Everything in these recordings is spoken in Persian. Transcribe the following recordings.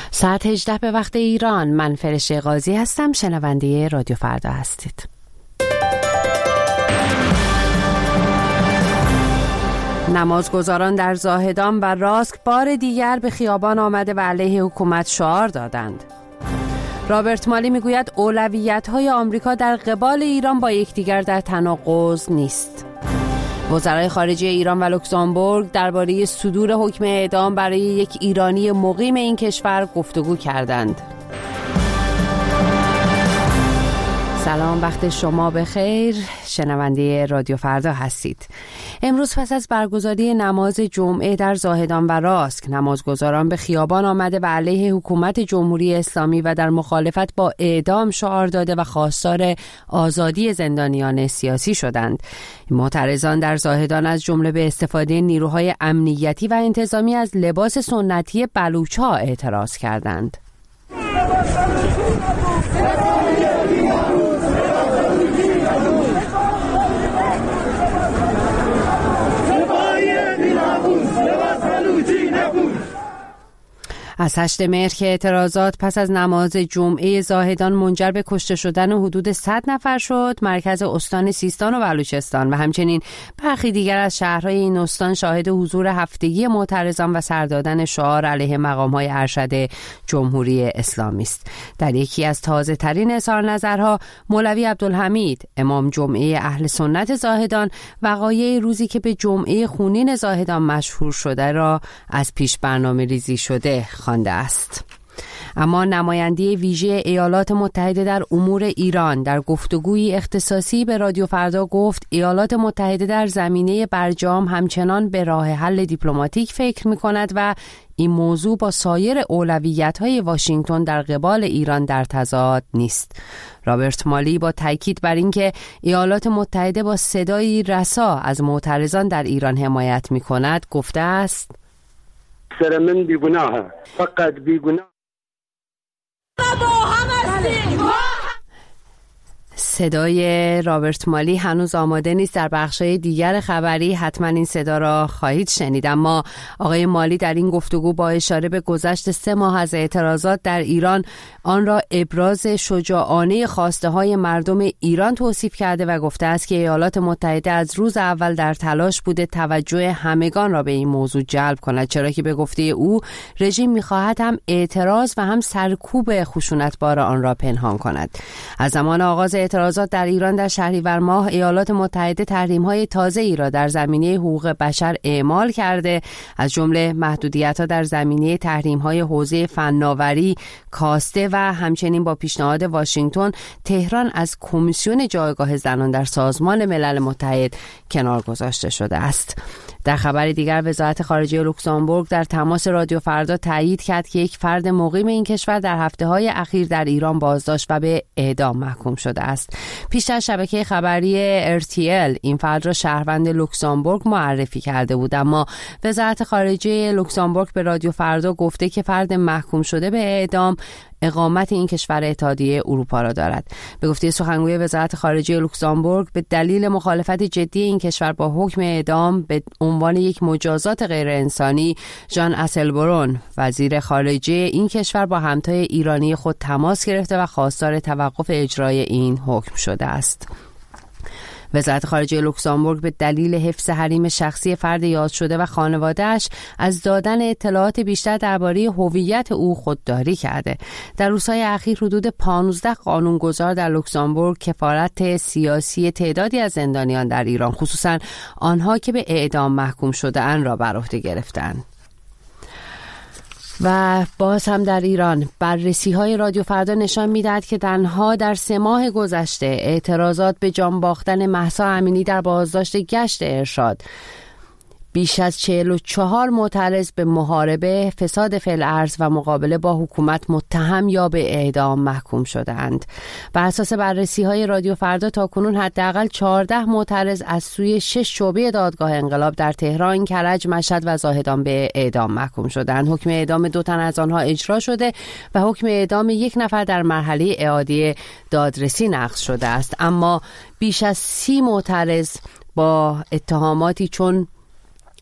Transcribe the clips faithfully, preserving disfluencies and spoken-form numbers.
ساعت هجده به وقت ایران. من فرشته قاضی هستم. شنونده رادیو فردا هستید. نمازگزاران در زاهدان و راسک بار دیگر به خیابان آمده و علیه حکومت شعار دادند. رابرت مالی میگوید اولویت‌های آمریکا در قبال ایران با یکدیگر در تناقض نیست. وزرای خارجه ایران و لوکزامبورگ درباره صدور حکم اعدام برای یک ایرانی مقیم این کشور گفتگو کردند. سلام، وقت شما بخیر. شنونده رادیو فردا هستید. امروز پس از برگزاری نماز جمعه در زاهدان و راسک، نمازگزاران به خیابان آمده و علیه حکومت جمهوری اسلامی و در مخالفت با اعدام شعار داده و خواستار آزادی زندانیان سیاسی شدند. معترضان در زاهدان از جمله به استفاده نیروهای امنیتی و انتظامی از لباس سنتی بلوچ‌ها اعتراض کردند. از هشت مهر که اعتراضات پس از نماز جمعه زاهدان منجر به کشته شدن حدود صد نفر شد، مرکز استان سیستان و بلوچستان و همچنین برخی دیگر از شهرهای این استان شاهد حضور هفتگی معترضان و سردادن شعار علیه مقام‌های ارشد جمهوری اسلامی است. در یکی از تازه ترین اظهار نظرها، مولوی عبدالحمید، امام جمعه اهل سنت زاهدان، وقایع روزی که به جمعه خونین زاهدان مشهور شده را از پیش برنامه ریزی شده خوانده است. اما نماینده ویژه ایالات متحده در امور ایران در گفتگویی اختصاصی به رادیو فردا گفت ایالات متحده در زمینه برجام همچنان به راه حل دیپلماتیک فکر می‌کند و این موضوع با سایر اولویت‌های واشنگتن در قبال ایران در تضاد نیست. رابرت مالی با تاکید بر اینکه ایالات متحده با صدایی رسا از معترضان در ایران حمایت می‌کند گفته است: سر من بیگناه، فقط بیگناه. صدای رابرت مالی هنوز آماده نیست. در بخش‌های دیگر خبری حتما این صدا را خواهید شنید. اما آقای مالی در این گفتگو با اشاره به گذشت سه ماه از اعتراضات در ایران آن را ابراز شجاعانه خواسته‌های مردم ایران توصیف کرده و گفته است که ایالات متحده از روز اول در تلاش بوده توجه همگان را به این موضوع جلب کند، چرا که به گفته او رژیم می‌خواهد هم اعتراض و هم سرکوب خشونتبار آن را پنهان کند. از زمان آغاز اعتراضات در ایران در شهریور ماه ایالات متحده تحریم‌های تازه‌ای را در زمینه حقوق بشر اعمال کرده، از جمله محدودیت‌ها در زمینه تحریم‌های حوزه فناوری کاسته و همچنین با پیشنهاد واشنگتن تهران از کمیسیون جایگاه زنان در سازمان ملل متحد کنار گذاشته شده است. در خبر دیگر، وزارت خارجه لوکزامبورگ در تماس رادیو فردا تایید کرد که یک فرد مقیم این کشور در هفته‌های اخیر در ایران بازداشت و به اعدام محکوم شده است. پیشتر شبکه خبری ار تی ال این فرد را شهروند لوکزامبورگ معرفی کرده بود، اما وزارت خارجه لوکزامبورگ به رادیو فردا گفته که فرد محکوم شده به اعدام اقامت این کشور اتحادیه اروپا را دارد. به گفته سخنگوی وزارت خارجه لوکزامبورگ، به دلیل مخالفت جدی این کشور با حکم اعدام به عنوان یک مجازات غیر انسانی، ژان اسلبرون، وزیر خارجه این کشور، با همتای ایرانی خود تماس گرفته و خواستار توقف اجرای این حکم شده است. وزارت خارجه لوکزامبورگ به دلیل حفظ حریم شخصی فرد یاد شده و خانواده‌اش از دادن اطلاعات بیشتر درباره هویت او خودداری کرده. در روزهای اخیر حدود پانزده قانونگذار در لوکزامبورگ کفارت سیاسی تعدادی از زندانیان در ایران، خصوصا آنها که به اعدام محکوم شده‌اند، را بر عهده گرفتند. و باز هم در ایران بررسی‌های رادیو فردا نشان می‌دهد که تنها در سه ماه گذشته اعتراضات به جان باختن مهسا امینی در بازداشت گشت ارشاد، بیش از چهل و چهار معترض به محاربه، فساد فی‌الارض و مقابله با حکومت متهم یا به اعدام محکوم شدند. بر اساس بررسی‌های رادیو فردا تاکنون حداقل چهارده معترض از سوی شش شعبه دادگاه انقلاب در تهران، کرج، مشهد و زاهدان به اعدام محکوم شدند. حکم اعدام دو تن از آنها اجرا شده و حکم اعدام یک نفر در مرحله اعاده دادرسی نقض شده است. اما بیش از سی معترض با اتهاماتی چون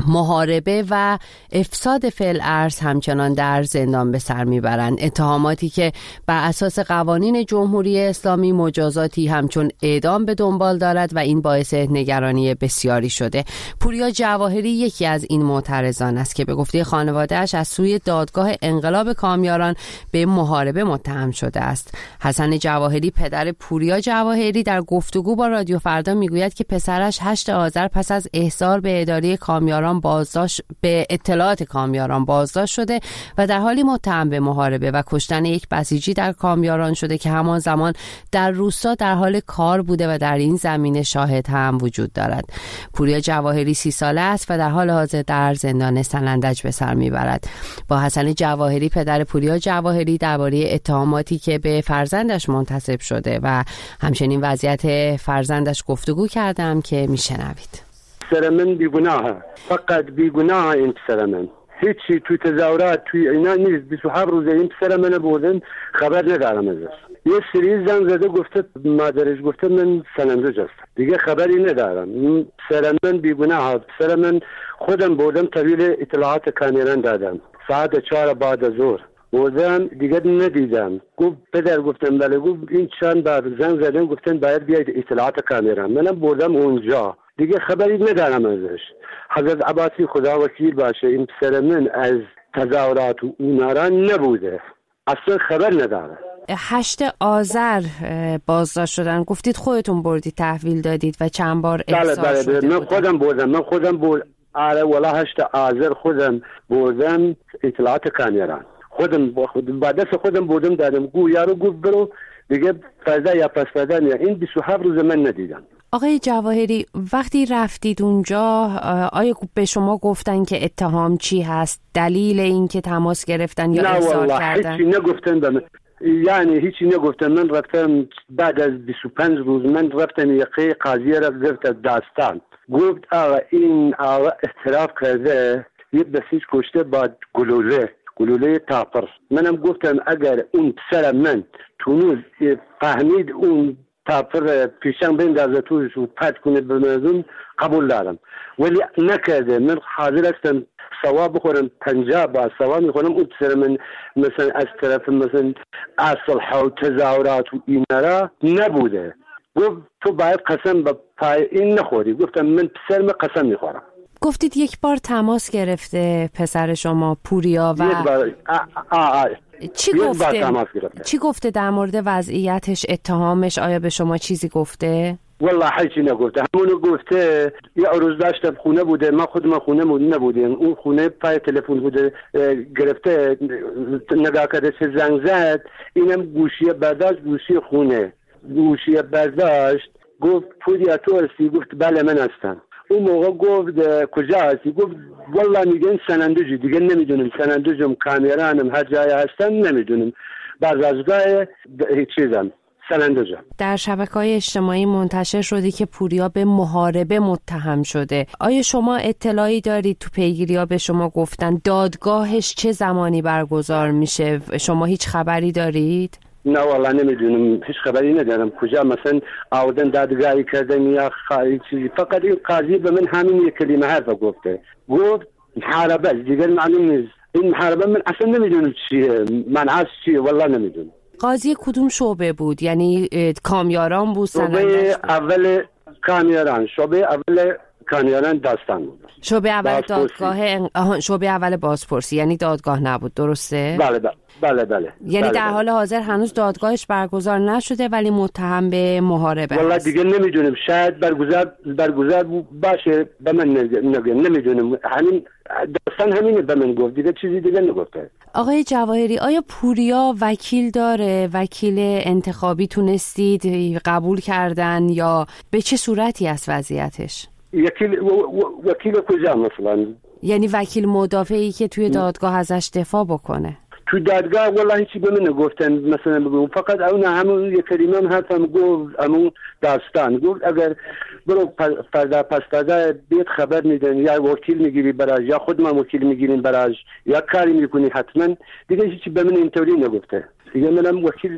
محاربه و افساد فعل ارض همچنان در زندان به سر میبرند. اتهاماتی که بر اساس قوانین جمهوری اسلامی مجازاتی همچون اعدام به دنبال دارد و این باعث نگرانی بسیاری شده. پوریا جواهری یکی از این معترضان است که به گفته خانواده‌اش از سوی دادگاه انقلاب کامیاران به محاربه متهم شده است. حسن جواهری پدر پوریا جواهری در گفتگو با رادیو فردا میگوید که پسرش هشت آذر پس از احضار به اداره کامیاران بازداشت به اطلاعات کامیاران بازداشت شده و در حالی متهم به محاربه و کشتن یک بسیجی در کامیاران شده که همان زمان در روستا در حال کار بوده و در این زمینه شاهد هم وجود دارد. پوریا جواهری سی ساله است و در حال حاضر در زندان سنندج به سر میبرد. با حسن جواهری پدر پوریا جواهری درباره اتهاماتی که به فرزندش منتسب شده و همچنین وضعیت فرزندش گفتگو کردم که میشنوید. پسر من بیگناهه، فقط بیگناه این پسر من. هیچی توی تظاهرات توی اینا نیست. بیست و هفت روزه این پسر من بودن خبر ندارم ازش. یه سری زنگ زده گفته مادرش گفته من سنندج هستم، دیگه خبری ندارم. پسر من بیگناهه. پسر من خودم بودم طویل اطلاعات کامیران دادم ساعت چهار بعد از ظهر بودم، دیگه ندیدم. گفت پدر گفتم بله. گفت این چند بار زنگ زدن گفتن باید بیاید اطلاعات کامیران. منم بودم اونجا، دیگه خبری ندارم ازش. حضرت عباسی خدا وکیل باشه این پسر من از تظاهرات و اونارا نبوده، اصلا خبر نداره. هشت آذر بازداشت شدن، گفتید خودتون بردید تحویل دادید و چند بار احضار بله شده بله. من بودن. خودم بردم من خودم بردم آره والا هشت آذر خودم بردم اطلاعات کامیران، خودم با دست خودم بردم دادم. گو یارو گفت برو دیگه فردا یا پس فردا نه. این بیست و هفت روز من ندیدم. آقای جواهری وقتی رفتید اونجا آیا به شما گفتن که اتهام چی هست؟ دلیل این که تماس گرفتن یا احضار کردن؟ نه والله هیچی نگفتن به من. یعنی هیچی نگفتن. من رفتم بعد از بیست و پنج روز من رفتم یقه قاضی را گرفت داستان. گفت آقا این آقا اعتراف کرده یه بسیج کشته با گلوله گلوله تاپر. منم گفتم اگر اون پسر من تونوز فهمید اون تاپر پیشان بندازه توش و پد کنه به مردم قبول دارم، ولی نکرده. من حاضر هستم سوا بخورم، پنجاه با سوا میخورم. اون پسر من مثلا از طرف مثلا اصل و تظاهرات و اینارا نبوده. گفت تو باید قسم به پای این نخوری. گفتم من پسر من قسم میخورم. گفتید یک بار تماس گرفته پسر شما پوریا و یک بار آ آ آ. چی گفته؟ چی گفته در مورد وضعیتش، اتهامش؟ آیا به شما چیزی گفته؟ والله هیچی نگفته. همونو گفته یه روز داشتم خونه بوده، ما خود ما خونه مون نبودیم، اون خونه پای تلفن بوده، گرفته نگاه کرده چه زنگ زد، اینم گوشی برداشت، گوشی خونه گوشی برداشت. گفت پوریا تو هستی؟ گفت بله من هستم. اون موقع گفت کجا هستی؟ گفت والله میگن سنندجی. دیگه نمیدونم سنندجم کامیرانم هر جای هستم نمیدونم. بازداشتگاه هیچ چیزم سنندجم. در شبکه‌های اجتماعی منتشر شده که پوریا به محاربه متهم شده. آیا شما اطلاعی دارید تو پیگیری‌ها به شما گفتن دادگاهش چه زمانی برگزار میشه؟ شما هیچ خبری دارید؟ نه والله نمیدونم، هیچ خبری ندارم. کجا مثلا آوردن دادگاهی کردن یا خواهی چیزی. فقط این قاضی به من همین یک کلمه حرف گفته، گفت محاربه. دیگر معلوم نیست این محاربه. من اصلا نمیدونم چیه، معنیش چیه، والله نمیدونم. قاضی کدوم شعبه بود؟ یعنی کامیاران بود؟ شعبه اول کامیاران، شعبه اول کامیاران داستان بود. شعبه اول دادگاه شعبه اول بازپرسی، یعنی دادگاه نبود، درسته؟ بله بله بله بله. یعنی بله در بله. حال حاضر هنوز دادگاهش برگزار نشده ولی متهم به محاربه والله هست. دیگه نمیدونم، شاید برگزار برگزار باشه، به من نگه نمیدونم. همین داستان همینه به من گفت، دیگه چیزی دیگه نگفته. آقای جواهری آیا پوریا وکیل داره؟ وکیل انتخابی تونستید قبول کردن یا به چه صورتی است وضعیتش؟ وکیل وکیل کجا مثلا؟ یعنی وکیل مدافعی که توی دادگاه ازش دفاع بکنه. تو دادگاه والله هیچی به من نگفتن مثلا بگم، فقط اون همون یک کلمه هم حرفم گفت، همون داستان گفت اگر برو فردا پس فردا بیت خبر میدن یا وکیل میگیری براش یا خود ما وکیل میگیریم براش یا کاری میکنی حتما. دیگه هیچی به من اینطوری نگفته. دیگه منم وکیل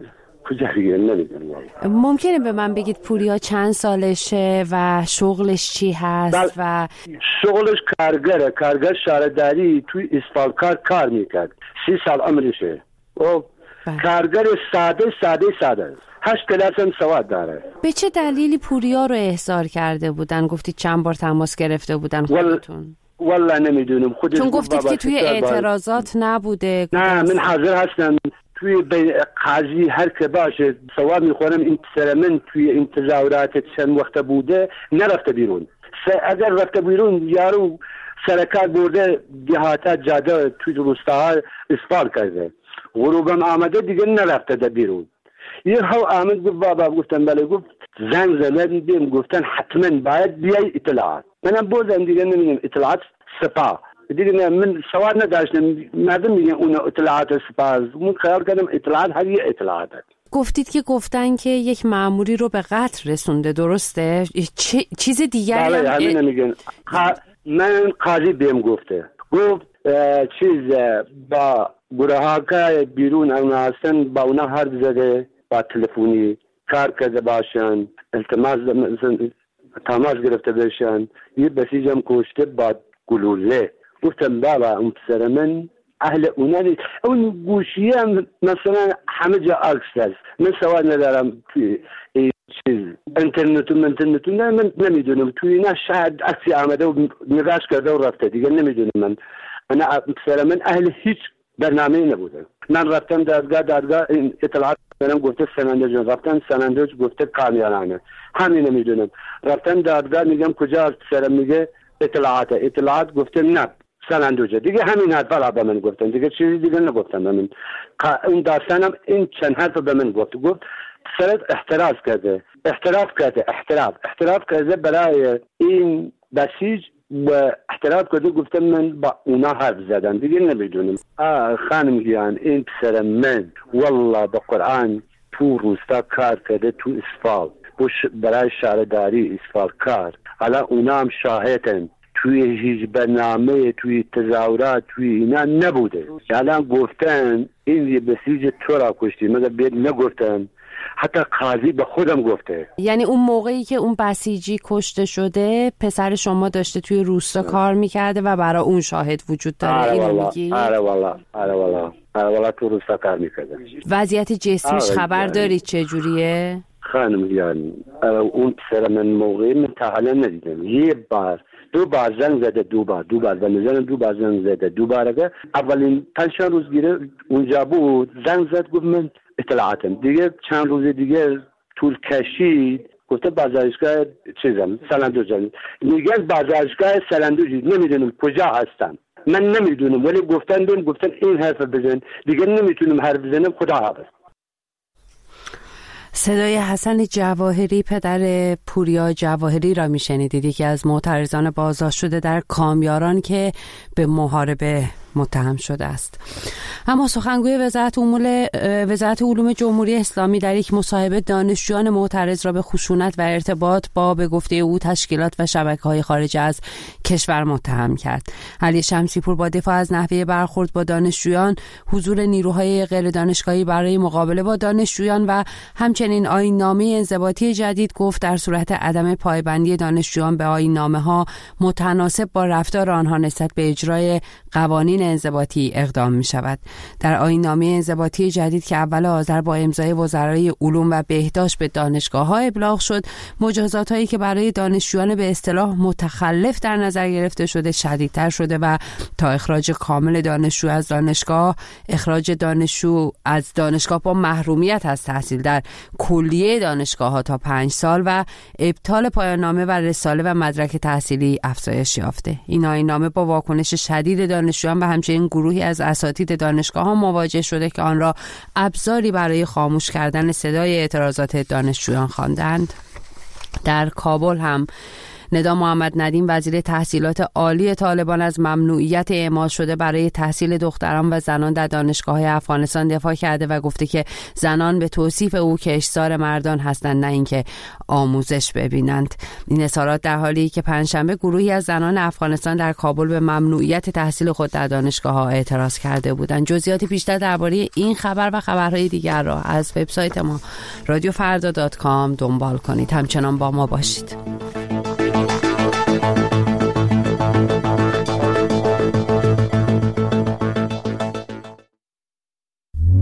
کجا دیگه نمیدونم. ممکنه به من بگید پوریا چند سالشه و شغلش چی هست؟ و شغلش کارگره، کارگر شهرداری توی اسفالکار کار میکرد. سی سال عمرشه. او کارگر ساده ساده ساده هشت کلاس هم سواد داره. به چه دلیلی پوریا رو احضار کرده بودن؟ گفتید چند بار تماس گرفته بودن خودتون؟ والله نمیدونم. خودش چون گفتید که توی اعتراضات نبوده. نه من حاضر هستم توی قاضی هر که باشه سواد میخورم. این پسر من توی این تظاهرات چند وقت بوده نرفته بیرون. اگر رفته بیرون یارو سرکار برده دیهاتا جاده توی روستاها اسفال کرده، غروبم آمده دیگه نرفته ده بیرون. یه ها آمد گفت بابا، گفتم بله، گفت زنگ زدن بیم گفتن حتما باید بیای اطلاعات. منم بودم دیگه نمیدونم اطلاعات سپاه دیگه نه، من سواد نداشتم. مردم میگن اون اطلاعات سپاه، من خیال کردم اطلاعات هر یه اطلاعات. گفتید که گفتن که یک مأموری رو به قتل رسونده، درسته؟ چ... چیز دیگری بله هم همین میگن. من قاضی بهم گفته، گفت چیز با گروه ها که بیرون اونا هستن با اونا حرف زده، با تلفنی کار کرده باشن، التماس تماس گرفته باشن. یه بسیج هم کشته با گلوله. گفتم بابا اون پسر من اهل اونا نیست. اون گوشی هم مثلا همه جا عکس هست. من سواد ندارم توی چیز اینترنتو منترنتو نه، من نمیدونم توی اینا شاید عکسی آمده و نگاش کرده و رفته دیگه نمیدونم. من انا پسر من اهل هیچ برنامه نبوده. من رفتم دادگاه، دادگاه اطلاعات منم گفته سنندج، رفتم سنندج گفته کامیارانه. همین نمیدونم. رفتم دادگاه میگم کجا پسرم، میگه اطلاعات. اطلاعات گفته نه سنندج. دیگه همین حرفا به من گفتن، دیگه چیزی دیگه نگفتم. من اون داستانم این چند حرف به من گفت. گفت پسرت احتراز کرده، احتراف کرده، احتراف احتراف کرده برای این بسیج و احتراف کرده. گفتم من با اونا حرف زدم دیگه نمیدونم. آه خانم گیان، این پسر من والله به قرآن تو روستا کار کرده، تو اسفال برای شهرداری اسفال کار. حالا اونا هم شاهدن. توی هیچ برنامه، توی تظاهرات، توی اینا نبوده. حالا گفتن این یه بسیج تو را کشتی، مگر بید نگفتن. حتی قاضی به خودم گفته. یعنی اون موقعی که اون بسیجی کشته شده پسر شما داشته توی روستا کار میکرده و برای اون شاهد وجود داره؟ اینو میگی؟ آره والله، آره والله، آره والله تو روستا کار میکرده. وضعیت جسمیش خبر دارید چجوریه؟ خانم یعنی اون پسر من موقعی من تا حالا ندیدم. یه بار دو بار زنگ زده، دو بار دو بار زنگ زده، دو بار زنگ زده، دو بار اگه اولین پنج روز گیره اونجا بود زنگ زد گفت من اطلاعاتم. دیگه چند روز دیگه طول کشید گفته بازارشگاه چیزم سلندوجم. میگه بازارشگاه سلندوجی نمیدونم کجا هستم، من نمیدونم، ولی گفتن بهم گفتن این حرف بزن. دیگه نمیتونم حرف بزنم. خدا حافظ. صدای حسن جواهری پدر پوریا جواهری را میشنیدید، یکی از معترضان بازداشت شده در کامیاران که به محاربه متهم شده است. اما سخنگوی وزارت امور وزارت علوم جمهوری اسلامی در یک مصاحبه دانشجویان معترض را به خشونت و ارتباط با به گفته او تشکیلات و شبکه‌های خارج از کشور متهم کرد. علی شمسی‌پور با دفاع از نحوه برخورد با دانشجویان، حضور نیروهای غیر دانشگاهی برای مقابله با دانشجویان و همچنین آیین‌نامه انضباطی جدید گفت در صورت عدم پایبندی دانشجویان به آیین‌نامه‌ها متناسب با رفتار آنها نسبت به اجرای قوانین انضباطی اقدام می شود. در آیین‌نامه انضباطی جدید که اول آذر با امضای وزرای علوم و بهداشت به دانشگاه‌ها ابلاغ شد، مجازات هایی که برای دانشجویان به اصطلاح متخلف در نظر گرفته شده شدیدتر شده و تا اخراج کامل دانشجو از دانشگاه، اخراج دانشجو از دانشگاه با محرومیت از تحصیل در کلیه دانشگاه‌ها تا پنج سال و ابطال پایان‌نامه و رساله و مدرک تحصیلی افزایش یافته. این آیین‌نامه با واکنش شدید دانشجویان و همچنین گروهی از اساتید دانشگاه‌ها مواجه شده که آن را ابزاری برای خاموش کردن صدای اعتراضات دانشجویان خواندند. در کابل هم ندا محمد ندیم وزیر تحصیلات عالی طالبان از ممنوعیت اعمال شده برای تحصیل دختران و زنان در دانشگاه‌های افغانستان دفاع کرده و گفته که زنان به توصیف او کشتزار مردان هستند، نه اینکه آموزش ببینند. این اظهارات در حالی که پنجشنبه گروهی از زنان افغانستان در کابل به ممنوعیت تحصیل خود در دانشگاه‌ها اعتراض کرده بودند. جزئیات بیشتر درباره این خبر و خبرهای دیگر را از وبسایت ما رادیو فردا دات کام دنبال کنید. همچنان با ما باشید.